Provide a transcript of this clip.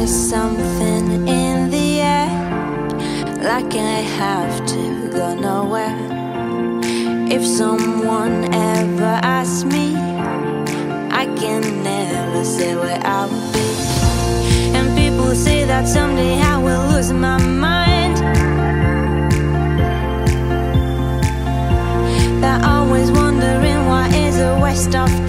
is something in the air, like I have to go nowhere. If someone ever asks me, I can never say where I will be. And people say that someday I will lose my mind. They're always wondering why is a waste of